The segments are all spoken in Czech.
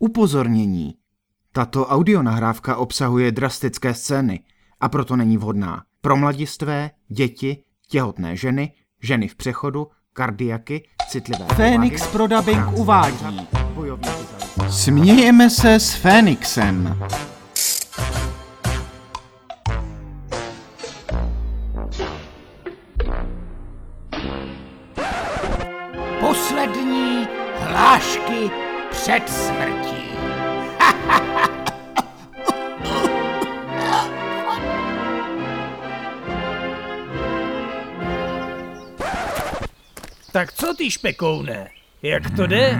Upozornění. Tato audionahrávka obsahuje drastické scény a proto není vhodná pro mladistvé, děti, těhotné ženy, ženy v přechodu, kardiaky, citlivé Fénix Pro Dubbing uvádí. Smějeme se s Fénixem. Poslední hlášky před smrtí. Tak co ty špekoune? Jak to jde?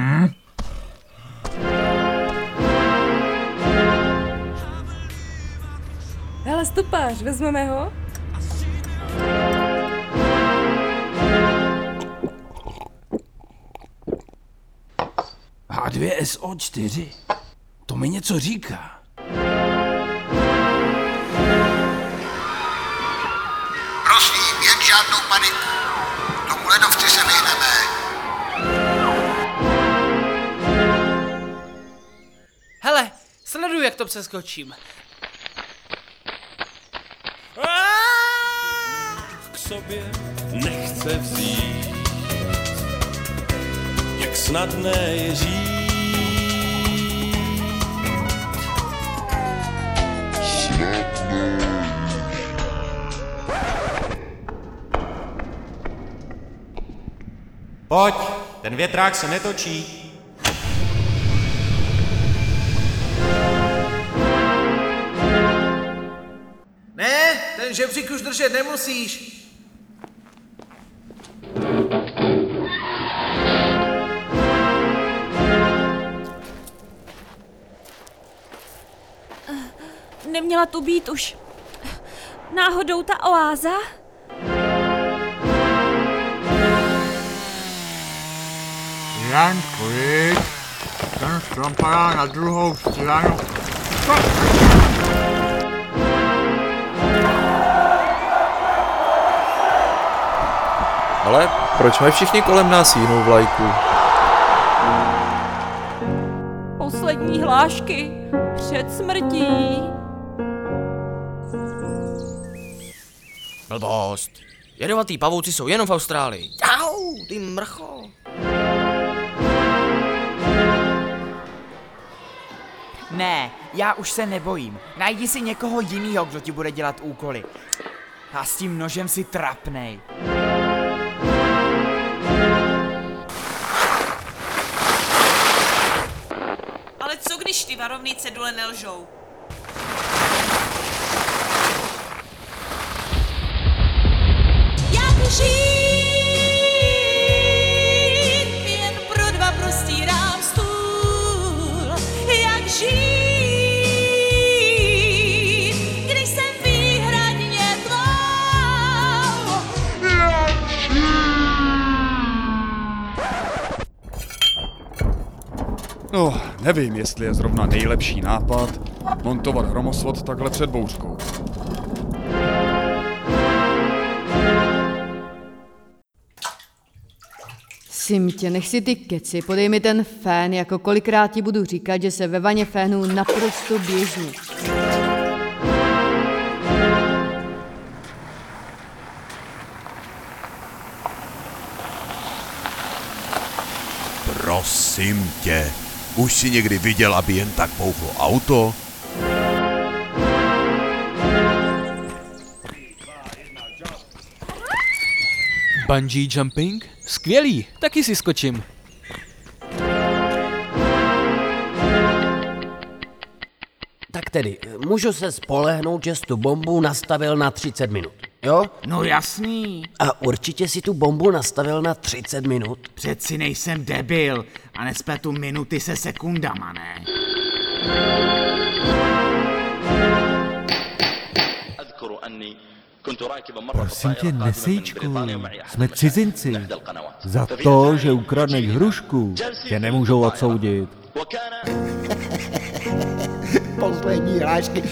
Hele, stopář, vezmeme ho? H2SO4? To mi něco říká. Prosím, jen žádnou paniku. Tomu ledovci se vyhneme. Hele, sleduj, jak to přeskočím. K sobě nechce vzít, jak snadné je žít. Pojď, ten větrák se netočí. Ne, ten žebřík už držet nemusíš. Neměla tu být už náhodou ta oáza? Jen klid, ten strom padá na druhou stranu. Ale proč mají všichni kolem nás jinou vlajku? Poslední hlášky před smrtí. Blbost. Jedovatý pavouci jsou jenom v Austrálii. Au, ty mrcho. Ne, já už se nebojím. Najdi si někoho jinýho, kdo ti bude dělat úkoly. A s tím nožem si trapnej. Ale co když ty varovný cedule nelžou? Jak žít, jen pro dva prostírám stůl. Jak žít, když jsem výhradně tvou. No, nevím, jestli je zrovna nejlepší nápad montovat hromosvod takhle před bouřkou. Simtě, nech si ty keci, podej mi ten fén, jako kolikrát ti budu říkat, že se ve vaně fénu naprosto běžně. Prosím tě, už si někdy viděl, aby jen tak bouchlo auto? Bungee jumping? Skvělý, taky si skočím. Tak tedy, můžu se spolehnout, že jsi tu bombu nastavil na 30 minut, jo? No jasný. A určitě si tu bombu nastavil na 30 minut? Přeci nejsem debil a nespletu minuty se sekundama, ne? Prosím tě, nesejčku, jsme cizinci. Za to, že ukradneš hrušku, tě nemůžou odsoudit. Poslední hlášky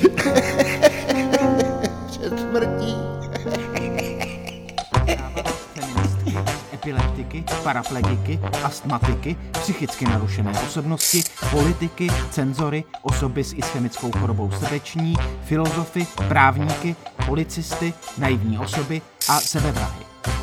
před smrtí. Feministky, epileptiky, autisty, paraplegiky, astmatiky, psychicky narušené osobnosti, politiky, cenzory, osoby s ischemickou chorobou srdeční, filozofy, právníky, policisty, naivní osoby a sebevrahy.